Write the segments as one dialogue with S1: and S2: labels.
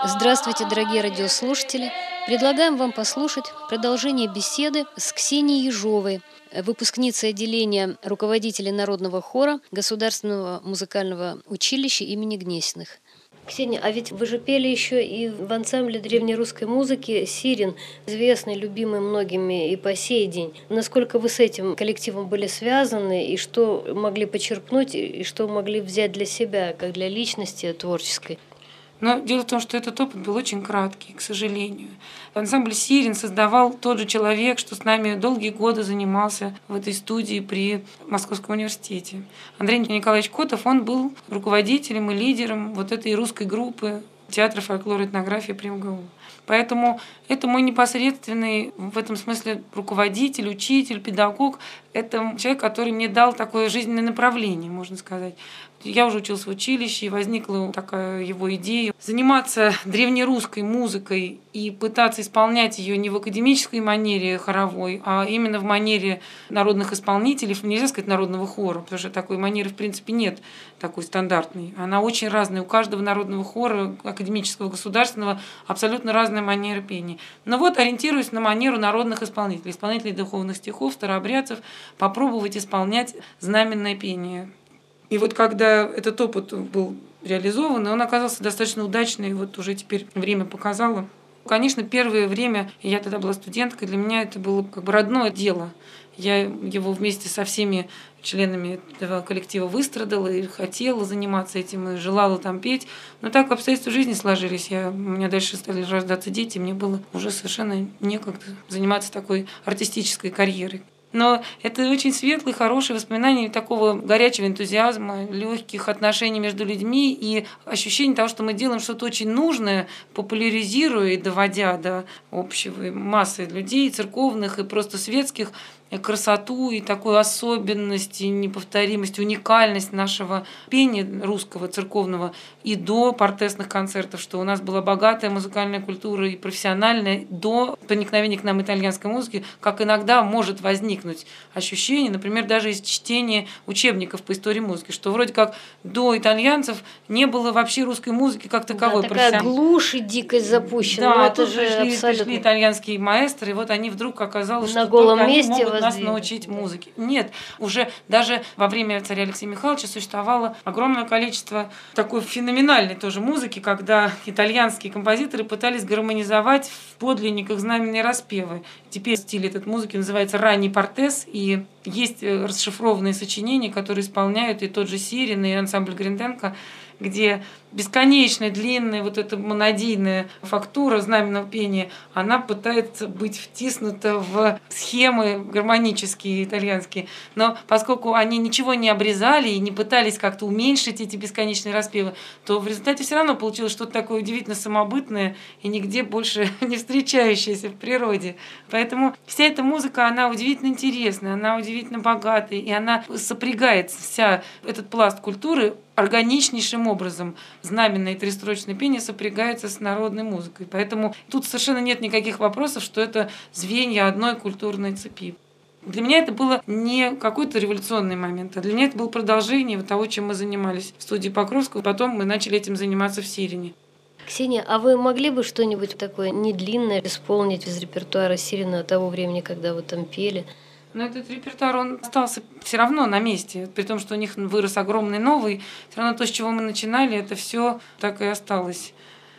S1: Здравствуйте, дорогие радиослушатели! Предлагаем вам послушать продолжение беседы с Ксенией Ежовой, выпускницей отделения руководителей народного хора Государственного музыкального училища имени Гнесиных. Ксения, а ведь вы же пели еще и в ансамбле древнерусской музыки «Сирен», известный, любимый многими и по сей день. Насколько вы с этим коллективом были связаны, и что могли почерпнуть, и что могли взять для себя, как для личности творческой?
S2: Но дело в том, что этот опыт был очень краткий, к сожалению. Ансамбль «Сирен» создавал тот же человек, что с нами долгие годы занимался в этой студии при Московском университете. Андрей Николаевич Котов, он был руководителем и лидером вот этой русской группы театра фольклора и этнографии при МГУ. Поэтому это мой непосредственный в этом смысле руководитель, учитель, педагог. Это человек, который мне дал такое жизненное направление, можно сказать. Я уже училась в училище, и возникла такая его идея заниматься древнерусской музыкой и пытаться исполнять ее не в академической манере хоровой, а именно в манере народных исполнителей, нельзя сказать народного хора, потому что такой манеры в принципе нет, такой стандартной. Она очень разная. У каждого народного хора, академического, государственного, абсолютно разная манера пения. Но вот, ориентируясь на манеру народных исполнителей, исполнителей духовных стихов, старообрядцев, попробовать исполнять знаменное пение. И вот когда этот опыт был реализован, он оказался достаточно удачный, и вот уже теперь время показало. Конечно, первое время, я тогда была студенткой, для меня это было как бы родное дело. Я его вместе со всеми членами этого коллектива выстрадала и хотела заниматься этим, и желала там петь. Но так обстоятельства жизни сложились. У меня дальше стали рождаться дети, мне было уже совершенно некогда заниматься такой артистической карьерой. Но это очень светлые, хорошие воспоминания такого горячего энтузиазма, легких отношений между людьми и ощущение того, что мы делаем что-то очень нужное, популяризируя и доводя до общего массы людей, церковных и просто светских, красоту и такую особенность, и неповторимость, уникальность нашего пения русского, церковного и до портесных концертов, что у нас была богатая музыкальная культура и профессиональная до проникновения к нам итальянской музыки, как иногда может возникнуть ощущение, например, даже из чтения учебников по истории музыки, что вроде как до итальянцев не было вообще русской музыки как таковой.
S1: Да, такая глушь и дикость запущена.
S2: Да,
S1: это же
S2: пришли итальянские маэстры, и вот они вдруг оказалось,
S1: на
S2: что
S1: голом
S2: только
S1: месте
S2: они могут нас научить музыке. Нет, уже даже во время царя Алексея Михайловича существовало огромное количество такой феноменальной тоже музыки, когда итальянские композиторы пытались гармонизовать в подлинниках знаменные распевы. Теперь стиль этой музыки называется ранний портес, и есть расшифрованные сочинения, которые исполняют и тот же Сирин, и ансамбль Гринденко, где бесконечно длинная вот эта монодийная фактура знаменного пения, она пытается быть втиснута в схемы гармонические итальянские. Но поскольку они ничего не обрезали и не пытались как-то уменьшить эти бесконечные распевы, то в результате все равно получилось что-то такое удивительно самобытное и нигде больше не встречающееся в природе. Поэтому вся эта музыка, она удивительно интересная, она удивительно богатая, и она сопрягается, вся этот пласт культуры органичнейшим образом. Знаменное тристрочное пение сопрягается с народной музыкой. Поэтому тут совершенно нет никаких вопросов, что это звенья одной культурной цепи. Для меня это было не какой-то революционный момент, а для меня это было продолжение того, чем мы занимались в студии Покровского. Потом мы начали этим заниматься в Сирене.
S1: Ксения, а вы могли бы что-нибудь такое недлинное исполнить из репертуара Сирена того времени, когда вы там пели?
S2: Но этот репертуар, он остался все равно на месте, при том, что у них вырос огромный новый. Все равно то, с чего мы начинали, это все так и осталось.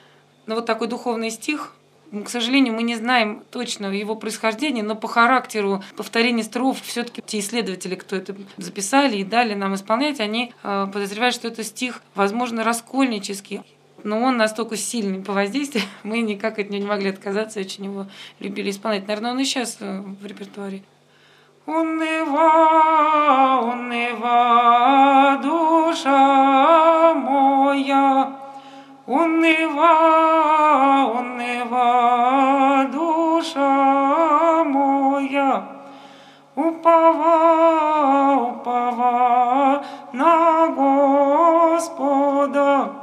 S2: Но вот такой духовный стих, к сожалению, мы не знаем точно его происхождения, но по характеру повторения строф все-таки те исследователи, кто это записали и дали нам исполнять, они подозревают, что это стих, возможно, раскольнический. Но он настолько сильный по воздействию, мы никак от него не могли отказаться, очень его любили исполнять. Наверное, он и сейчас в репертуаре. Уныва, душа моя, уныва, душа моя, упова на Господа,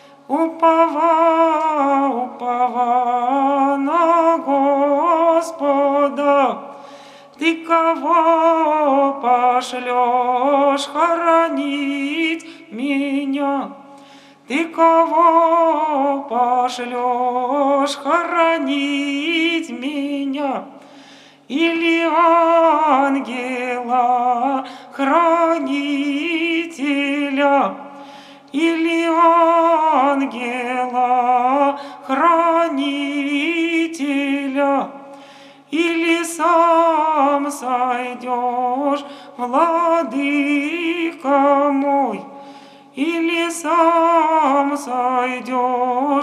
S2: упова на Господа. Ты кого пошлешь хоронить меня? Ты кого пошлешь хоронить меня? Или ангела-хранителя? Или ангела-хранителя? Или сам сойдешь, владыка мой? Или сам сойдешь,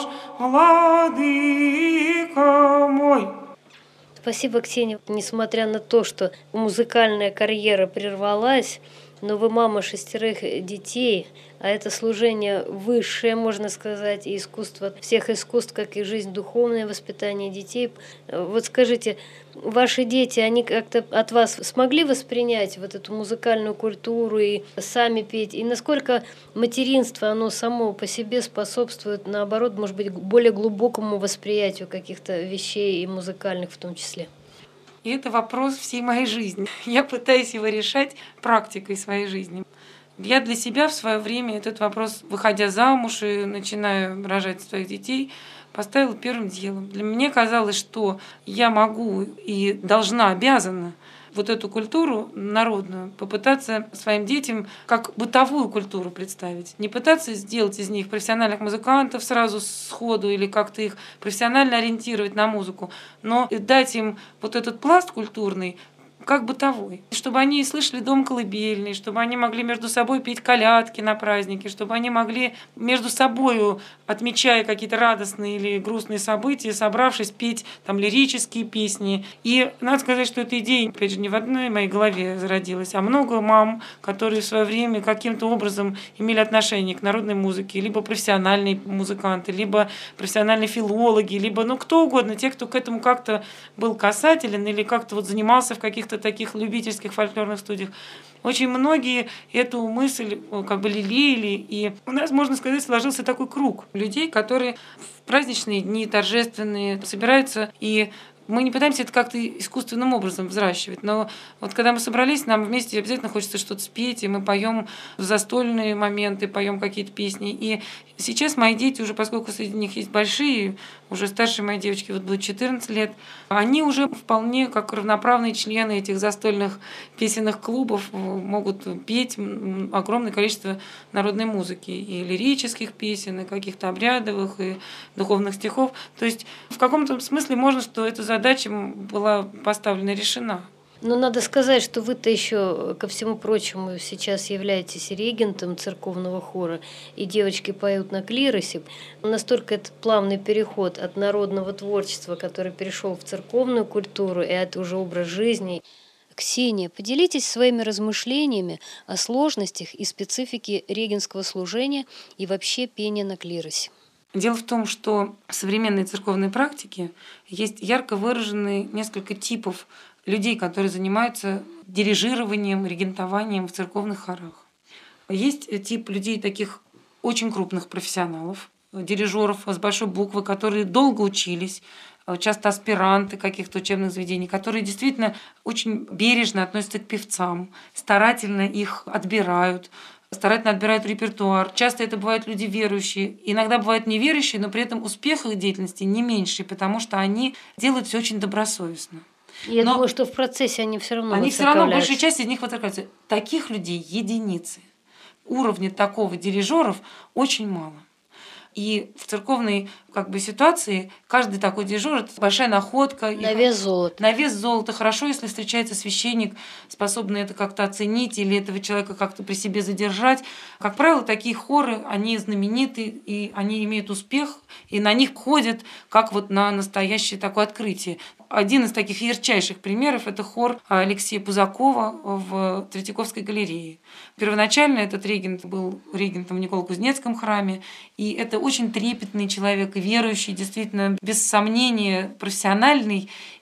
S2: владыка мой?
S1: Спасибо, Ксения. Несмотря на то, что музыкальная карьера прервалась, но вы мама 6 детей, а это служение высшее, можно сказать, и искусство всех искусств, как и жизнь духовное, воспитание детей. Вот скажите, ваши дети, они как-то от вас смогли воспринять вот эту музыкальную культуру и сами петь? И насколько материнство, оно само по себе способствует, наоборот, может быть, более глубокому восприятию каких-то вещей и музыкальных в том числе?
S2: И это вопрос всей моей жизни. Я пытаюсь его решать практикой своей жизни. Я для себя в свое время этот вопрос, выходя замуж и начиная рожать своих детей, поставила первым делом. Для меня казалось, что я могу и должна, обязана вот эту культуру народную попытаться своим детям как бытовую культуру представить. Не пытаться сделать из них профессиональных музыкантов сразу сходу или как-то их профессионально ориентировать на музыку, но дать им вот этот пласт культурный, как бытовой. Чтобы они слышали дом колыбельный, чтобы они могли между собой петь колядки на праздники, чтобы они могли между собой, отмечая какие-то радостные или грустные события, собравшись, петь там лирические песни. И надо сказать, что эта идея, опять же, не в одной моей голове зародилась, а много мам, которые в свое время каким-то образом имели отношение к народной музыке, либо профессиональные музыканты, либо профессиональные филологи, либо кто угодно, те, кто к этому как-то был касателен или как-то вот занимался в каких-то таких любительских фольклорных студиях. Очень многие эту мысль как бы лелеяли, и у нас, можно сказать, сложился такой круг людей, которые в праздничные дни торжественные собираются, и мы не пытаемся это как-то искусственным образом взращивать, но вот когда мы собрались, нам вместе обязательно хочется что-то спеть, и мы поем в застольные моменты, поем какие-то песни. И сейчас мои дети уже, поскольку среди них есть большие, уже старшие мои девочки, вот будет 14 лет, они уже вполне как равноправные члены этих застольных песенных клубов могут петь огромное количество народной музыки, и лирических песен, и каких-то обрядовых, и духовных стихов. То есть в каком-то смысле можно, что эта задача была поставлена и решена.
S1: Но надо сказать, что вы-то еще, ко всему прочему, сейчас являетесь регентом церковного хора, и девочки поют на клиросе. Настолько это плавный переход от народного творчества, который перешел в церковную культуру, и это уже образ жизни. Ксения, поделитесь своими размышлениями о сложностях и специфике регентского служения и вообще пения на клиросе.
S2: Дело в том, что в современной церковной практике есть ярко выраженные несколько типов людей, которые занимаются дирижированием, регентованием в церковных хорах. Есть тип людей таких очень крупных профессионалов, дирижеров с большой буквы, которые долго учились, часто аспиранты каких-то учебных заведений, которые действительно очень бережно относятся к певцам, старательно их отбирают, старательно отбирают репертуар. Часто это бывают люди верующие, иногда бывают неверующие, но при этом успех их деятельности не меньший, потому что они делают все очень добросовестно.
S1: Я думаю, что в процессе они все равно
S2: Они все равно, большая часть из них воцеркавляются. Таких людей единицы. Уровня такого дирижеров очень мало. И в церковной ситуации каждый такой дирижер – это большая находка.
S1: На вес золота.
S2: На вес золота. Хорошо, если встречается священник, способный это как-то оценить или этого человека как-то при себе задержать. Как правило, такие хоры, они знамениты, и они имеют успех, и на них ходят как вот на настоящее такое открытие. Один из таких ярчайших примеров – это хор Алексея Пузакова в Третьяковской галерее. Первоначально этот регент был регентом в Николо-Кузнецком храме, и это очень трепетный человек, верующий, действительно, без сомнения, профессиональный.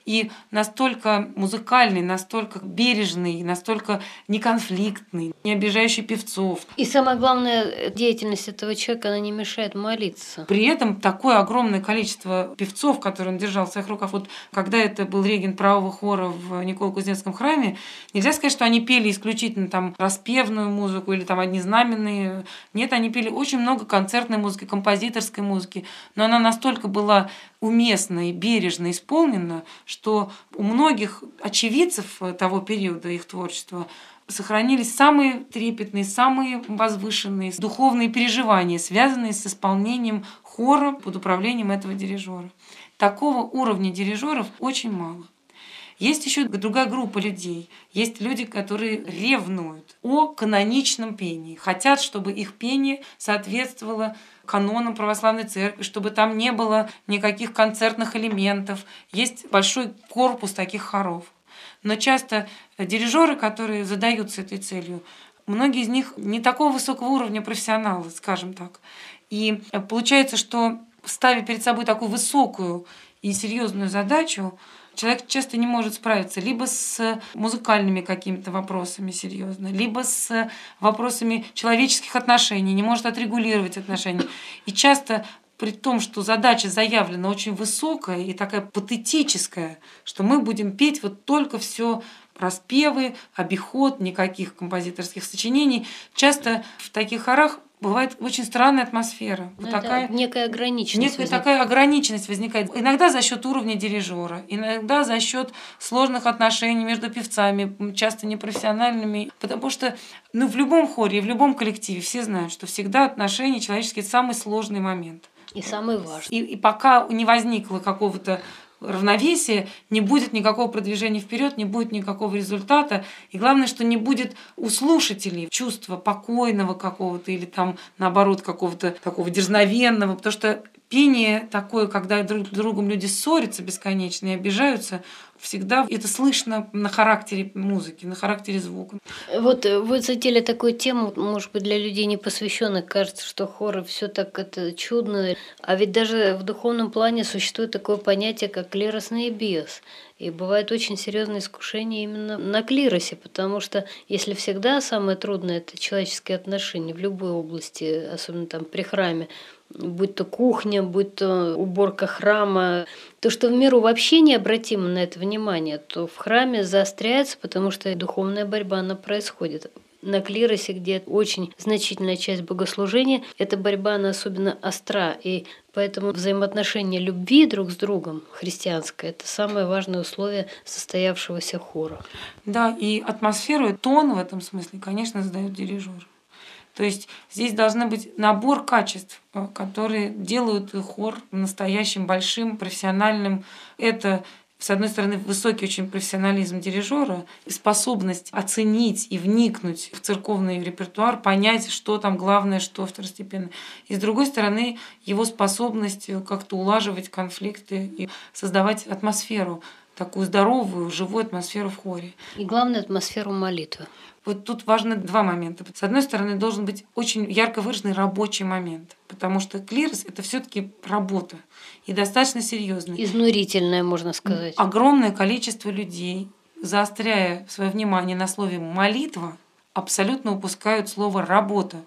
S2: и настолько музыкальный, настолько бережный, настолько неконфликтный, не обижающий певцов.
S1: И самое главное, деятельность этого человека, она не мешает молиться.
S2: При этом такое огромное количество певцов, которые он держал в своих руках. Вот когда это был регент правого хора в Николо-Кузнецком храме, нельзя сказать, что они пели исключительно там распевную музыку или там однознаменные. Нет, они пели очень много концертной музыки, композиторской музыки, но она настолько была уместно и бережно исполнена, что у многих очевидцев того периода их творчества сохранились самые трепетные, самые возвышенные духовные переживания, связанные с исполнением хора под управлением этого дирижера. Такого уровня дирижеров очень мало. Есть еще другая группа людей. Есть люди, которые ревнуют о каноничном пении, хотят, чтобы их пение соответствовало канонам православной церкви, чтобы там не было никаких концертных элементов. Есть большой корпус таких хоров. Но часто дирижеры, которые задаются этой целью, многие из них не такого высокого уровня профессионалы, скажем так. И получается, что ставя перед собой такую высокую и серьезную задачу, человек часто не может справиться либо с музыкальными какими-то вопросами серьезно, либо с вопросами человеческих отношений, не может отрегулировать отношения. И часто при том, что задача заявлена очень высокая и такая патетическая, что мы будем петь вот только все распевы, обиход, никаких композиторских сочинений, часто в таких хорах бывает очень странная атмосфера. Вот такая,
S1: некая ограниченность.
S2: Такая ограниченность возникает. Иногда за счет уровня дирижера, иногда за счет сложных отношений между певцами, часто непрофессиональными. Потому что в любом хоре, в любом коллективе все знают, что всегда отношения человеческие – это самый сложный момент.
S1: И самый важный.
S2: И пока не возникло какого-то равновесия, не будет никакого продвижения вперед, не будет никакого результата. И главное, что не будет у слушателей чувства покойного какого-то или там, наоборот, какого-то такого дерзновенного. Потому что пение такое, когда друг с другом люди ссорятся бесконечно и обижаются, всегда это слышно на характере музыки, на характере звука.
S1: Вот вы задели такую тему, может быть, для людей не посвященных, кажется, что хоры все так это чудно. А ведь даже в духовном плане существует такое понятие, как клиросный биос. И бывает очень серьезное искушение именно на клиросе, потому что если всегда самое трудное – это человеческие отношения в любой области, особенно там при храме, будь то кухня, будь то уборка храма, то, что в миру вообще не обратимо на это внимание, то в храме заостряется, потому что духовная борьба, она происходит. На клиросе, где очень значительная часть богослужения, эта борьба, она особенно остра, и поэтому взаимоотношения любви друг с другом христианское – это самое важное условие состоявшегося хора.
S2: Да, и атмосферу, и тон в этом смысле, конечно, задает дирижер. То есть здесь должен быть набор качеств, которые делают хор настоящим, большим, профессиональным. Это, с одной стороны, высокий очень профессионализм дирижера, способность оценить и вникнуть в церковный репертуар, понять, что там главное, что второстепенное. И с другой стороны, его способность как-то улаживать конфликты и создавать атмосферу, такую здоровую, живую атмосферу в хоре.
S1: И главное, атмосферу молитвы.
S2: Вот тут важны два момента. С одной стороны, должен быть очень ярко выраженный рабочий момент, потому что клирос – это все-таки работа, и достаточно серьезная.
S1: Изнурительная, можно сказать.
S2: Огромное количество людей, заостряя свое внимание на слове «молитва», абсолютно упускают слово «работа».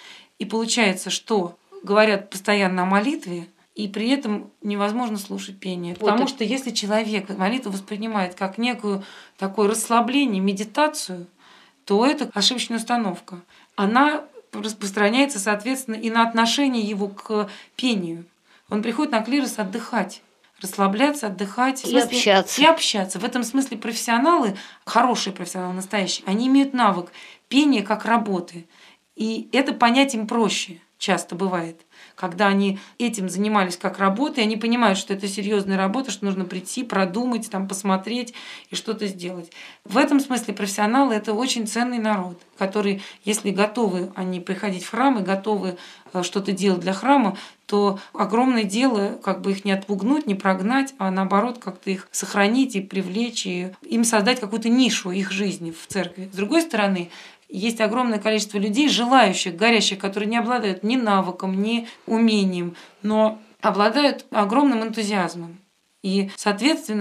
S2: И получается, что говорят постоянно о молитве, и при этом невозможно слушать пение. Потому что если человек молитву воспринимает как некую такое расслабление, медитацию, то это ошибочная установка. Она распространяется, соответственно, и на отношение его к пению. Он приходит на клирос отдыхать, расслабляться, отдыхать.
S1: И общаться.
S2: И общаться. В этом смысле профессионалы, хорошие профессионалы, настоящие, они имеют навык пения как работы. И это понять им проще часто бывает. Когда они этим занимались как работой, они понимают, что это серьезная работа, что нужно прийти, продумать, там, посмотреть и что-то сделать. В этом смысле профессионалы – это очень ценный народ, который, если готовы они приходить в храм и готовы что-то делать для храма, то огромное дело как бы их не отпугнуть, не прогнать, а наоборот как-то их сохранить и привлечь, и им создать какую-то нишу их жизни в церкви. С другой стороны, есть огромное количество людей, желающих, горящих, которые не обладают ни навыком, ни умением, но обладают огромным энтузиазмом. И, соответственно,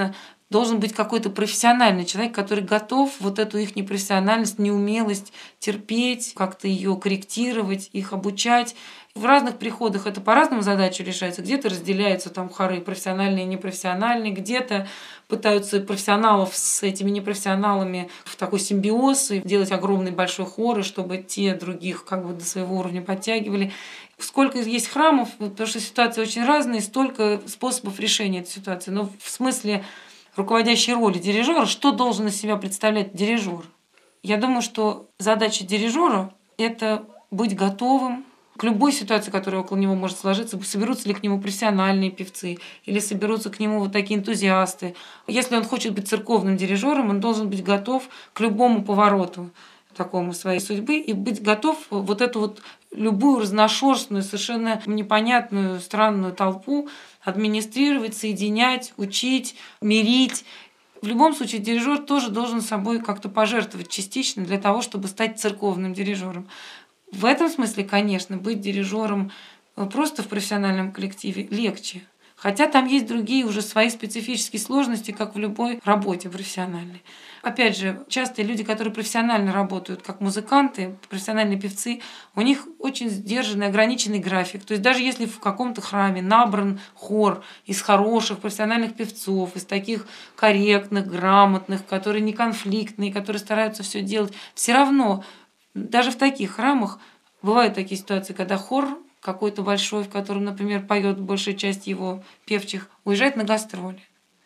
S2: должен быть какой-то профессиональный человек, который готов вот эту их непрофессиональность, неумелость терпеть, как-то ее корректировать, их обучать. В разных приходах это по-разному задачи решается. Где-то разделяются там хоры профессиональные и непрофессиональные, где-то пытаются профессионалов с этими непрофессионалами в такой симбиоз и делать огромный большой хоры, чтобы те других как бы до своего уровня подтягивали. Сколько есть храмов, потому что ситуации очень разные, столько способов решения этой ситуации. Но в смысле руководящей роли дирижера, что должен из себя представлять дирижер? Я думаю, что задача дирижера – это быть готовым к любой ситуации, которая около него может сложиться. Соберутся ли к нему профессиональные певцы или соберутся к нему вот такие энтузиасты. Если он хочет быть церковным дирижером, он должен быть готов к любому повороту такому своей судьбы и быть готов вот эту вот любую разношерстную, совершенно непонятную, странную толпу администрировать, соединять, учить, мирить. В любом случае дирижер тоже должен собой как-то пожертвовать частично для того, чтобы стать церковным дирижером. В этом смысле, конечно, быть дирижером просто в профессиональном коллективе легче. Хотя там есть другие уже свои специфические сложности, как в любой работе профессиональной. Опять же, часто люди, которые профессионально работают, как музыканты, профессиональные певцы, у них очень сдержанный, ограниченный график. То есть даже если в каком-то храме набран хор из хороших профессиональных певцов, из таких корректных, грамотных, которые не конфликтные, которые стараются все делать, все равно даже в таких храмах бывают такие ситуации, когда хор какой-то большой, в котором, например, поет большая часть его певчих, уезжает на гастроли.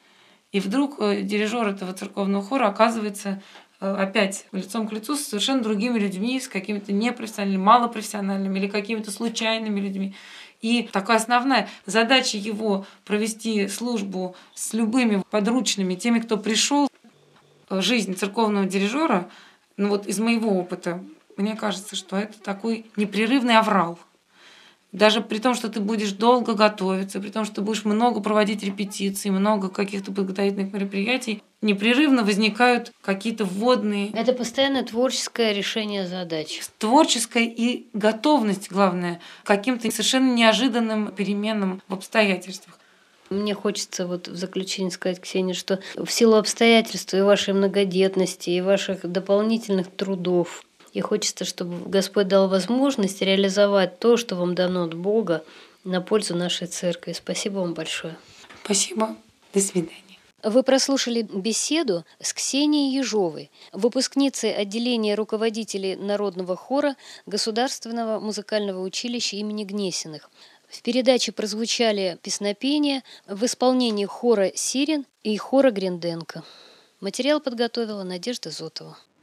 S2: И вдруг дирижер этого церковного хора оказывается опять лицом к лицу с совершенно другими людьми, с какими-то непрофессиональными, малопрофессиональными или какими-то случайными людьми. И такая основная задача его провести службу с любыми подручными, теми, кто пришел. Жизнь церковного дирижера, ну вот из моего опыта, мне кажется, что это такой непрерывный аврал. Даже при том, что ты будешь долго готовиться, при том, что ты будешь много проводить репетиций, много каких-то подготовительных мероприятий, непрерывно возникают какие-то вводные.
S1: Это постоянно творческое решение задач.
S2: Творческая и готовность, главное, к каким-то совершенно неожиданным переменам в обстоятельствах.
S1: Мне хочется вот в заключение сказать, Ксения, что в силу обстоятельств и вашей многодетности, и ваших дополнительных трудов, и хочется, чтобы Господь дал возможность реализовать то, что вам дано от Бога, на пользу нашей церкви. Спасибо вам большое.
S2: Спасибо. До свидания.
S1: Вы прослушали беседу с Ксенией Ежовой, выпускницей отделения руководителей народного хора Государственного музыкального училища имени Гнесиных. В передаче прозвучали песнопения в исполнении хора «Сирен» и хора Гринденко. Материал подготовила Надежда Зотова.